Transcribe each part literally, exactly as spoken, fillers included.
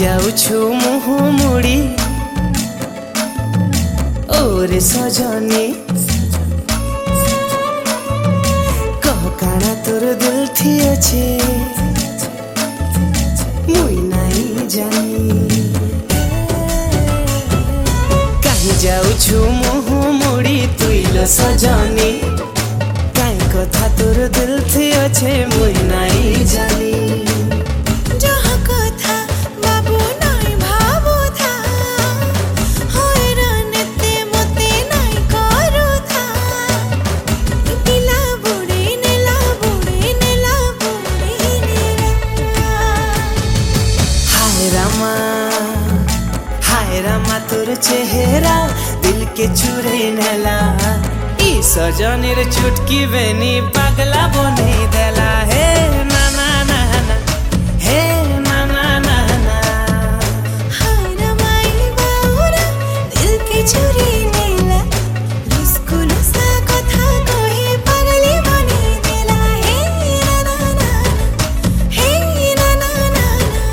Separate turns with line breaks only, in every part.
जाऊछु मुह मुड़ी ओरे सजनी कह काना तोर दिल थी अच्छे मुई नहीं जानी कहीं जाऊछु मुह मुड़ी तुइलो सजनी काई कथा तोर दिल थी अच्छे मुई नहीं जानी हाय रामा तोर चेहरा दिल के चुरे नेला ई सजनीर चुटकी बेनी पगला बने देला हे ना ना ना ना हे ना ना ना ना
हाय रामा ई बाउरा दिल के चुरे नेला लुस्कु लुसा कथा कहे पगली बने देला हे ना ना ना हे ना ना ना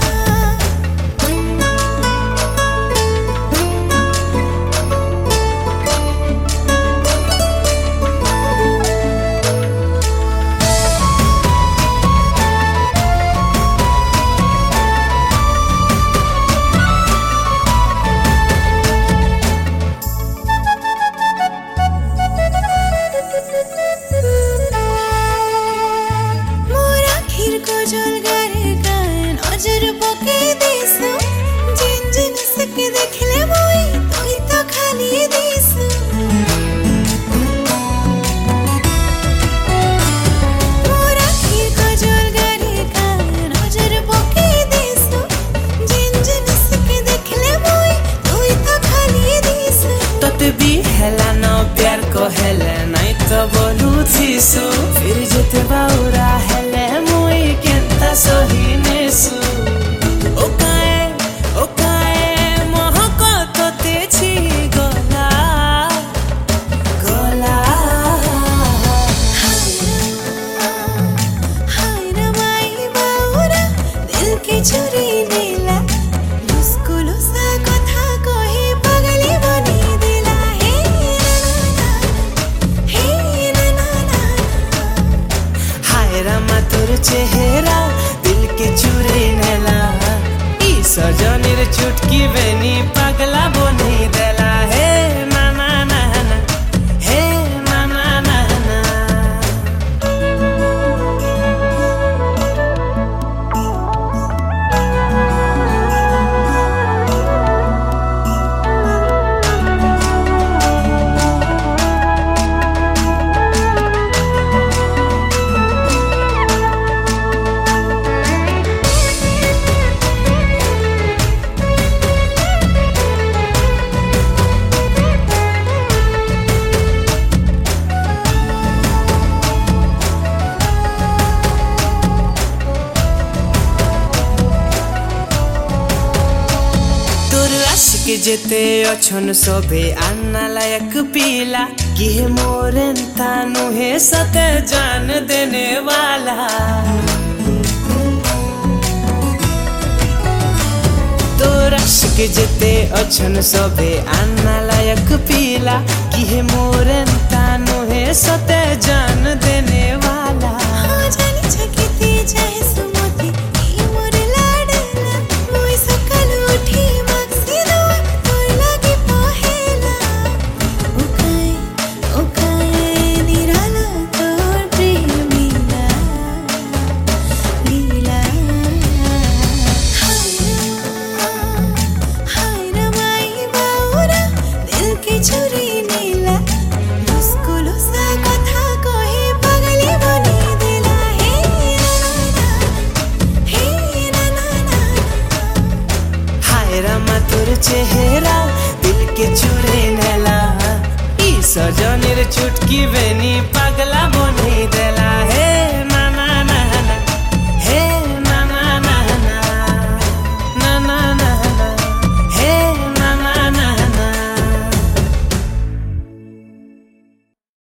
हेला न प्यार को हेले नहीं तो बोलू थीसु फिर जते बाउरा हेले मुई केंता सही नेसु ओ काए ओ काए मोह को तोते छी गला गला
हाय रामा ई बाउरा दिल के चुरी नेला लुस्कु लुसा कथा कहे पगली बने
रामा तोर चेहरा दिल के चुरे नेला ई सजनीर चुटकी बेनी पगला बने देला हे ना ना ना ना हे ना ना ना ना के जेते अछन सोभे आना लायक पीला कि मोरेंता नुहे सते जान देने वाला तोरा के जेते अछन सोभे आना लायक पीला कि मोरेंता नुहे सते जान देने वाला
हाँ जानी छकिती चाहे सुमती ई मोर लाडला मोई सकल उठी
रामा तोर चेहरा दिल के चुरे नेला ई सजनीर चुटकी बेनी पगला बने देला हे